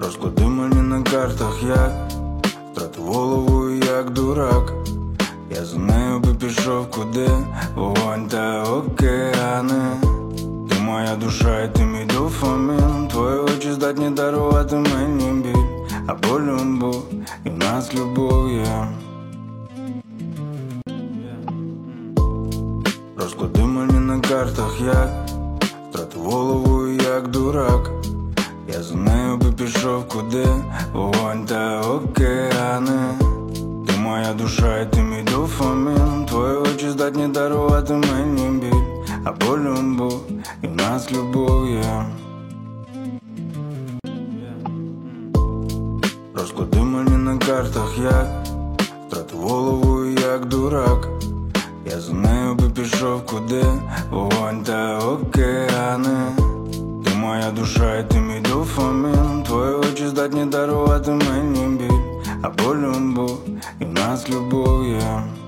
Розклади мені на картах, як втратив голову, як дурак. Я за нею би пішов куди, вогонь та океани. Ти моя душа і ти мій дофамін. Твої очі здатні дарувати мені біль або любов, і в нас любов є. Розклади мені на картах, як втратив голову, як дурак. Я за нею би пішов куди, вогонь та океани. Ти моя душа і ти мій дофамін. Твої очі здатні дарувати мені біль або любов, і в нас любов є. Розклади мені на картах, як втратив голову, як дурак. Я за нею би пішов куди, вогонь та океани. Ти моя душа і ти мій дофамін. Твої очі здатні дарувати мені біль або любов, і в нас любов є.